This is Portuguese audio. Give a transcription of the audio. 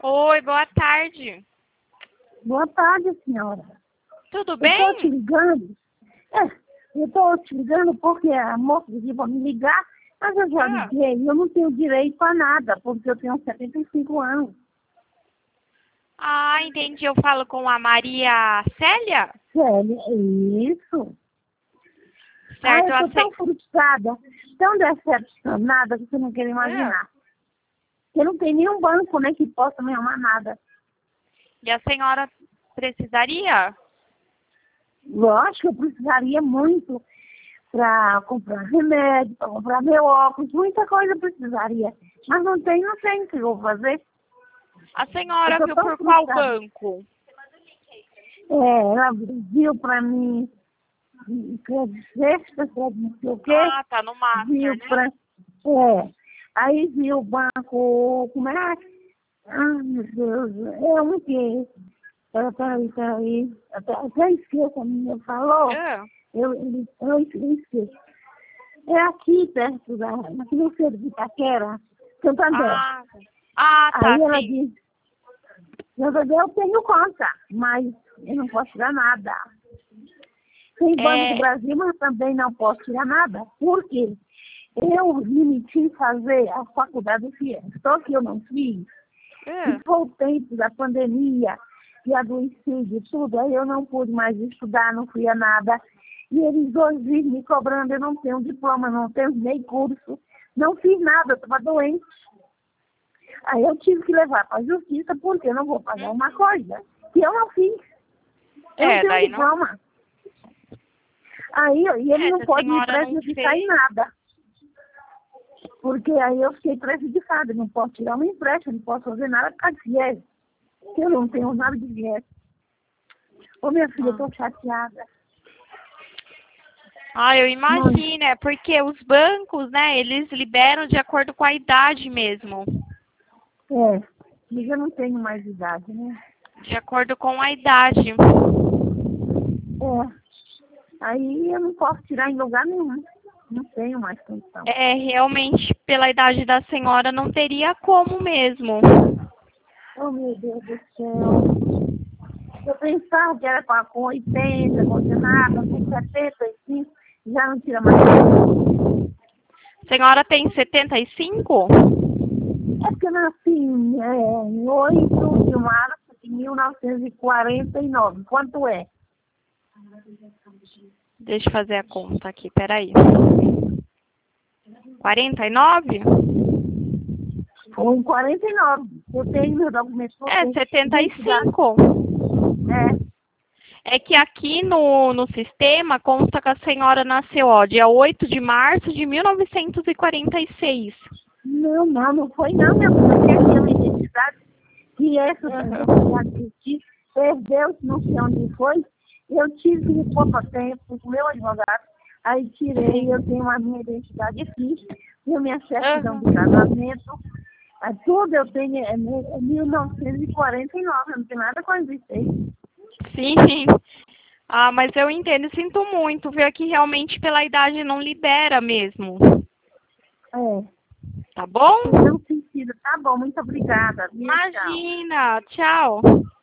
Oi, boa tarde. Boa tarde, senhora. Tudo bem? Eu estou te ligando. Eu estou te ligando porque a moça pediu para me ligar, mas eu já liguei e eu não tenho direito a nada, porque eu tenho 75 anos. Ah, entendi. Eu falo com a Maria Célia? Sério, é isso? Certo, Eu estou tão frustrada, tão decepcionada que você não quer imaginar. Eu não tenho nenhum banco nem que possa me arrumar nada. E a senhora precisaria? Lógico, eu precisaria muito para comprar remédio, para comprar meu óculos, muita coisa eu precisaria. Mas não tem o que eu vou fazer. A senhora Eu viu tô por tão qual frustrada. banco? Ela viu para mim, crédito sexta, crédito não sei o quê, Ah, tá no viu Master, né? para... Aí viu o banco, como é? Ah, meu Deus, é um que... Peraí, até esqueço, a menina falou, eu esqueço. É aqui perto aqui no centro de Itaquera, Santander. Tá, Aí ela sim. disse, Santander eu tenho conta, mas eu não posso tirar nada. Tem Banco do Brasil, mas também não posso tirar nada. Por quê? Eu limiti fazer a faculdade do FIES, só que eu não fiz. E foi o tempo da pandemia e adoeci tudo, aí eu não pude mais estudar, não fui a nada. E eles hoje vivem me cobrando, eu não tenho diploma, não tenho nem curso, não fiz nada, eu estava doente. Aí eu tive que levar para a justiça, porque eu não vou pagar uma coisa que eu não fiz. Eu não tenho diploma. Aí e ele não pode me prejudicar em nada. Porque aí eu fiquei prejudicada, não posso tirar um empréstimo, não posso fazer nada por causa de viés. Eu não tenho nada de viés. Ô, minha filha, eu estou chateada. Eu imagino, porque os bancos, né, eles liberam de acordo com a idade mesmo. Mas eu não tenho mais idade, né? De acordo com a idade. Aí eu não posso tirar em lugar nenhum. Não tenho mais condição. Realmente, pela idade da senhora, não teria como mesmo. Oh, meu Deus do céu. Eu pensava que era com 80, com 70, com 75, já não tira mais. A senhora tem 75? É porque eu nasci em 8 de março de 1949. Quanto é? Deixa eu fazer a conta aqui, peraí. 49? Foi em 49. Eu tenho meu documento. 75. É que aqui no sistema consta que a senhora nasceu, dia 8 de março de 1946. Não foi não, meu filho. Eu tenho uma identidade que essa identidade perdeu, não sei onde foi. Eu tive que ir pouco tempo com o meu advogado. Aí tirei, eu tenho a minha identidade aqui, tenho minha certidão de casamento. Tudo eu tenho é 1949, não tem nada com 16. Sim. Mas eu entendo, sinto muito, viu? Que realmente pela idade não libera mesmo. Tá bom? Não sentido. Tá bom, muito obrigada. Imagina, tchau.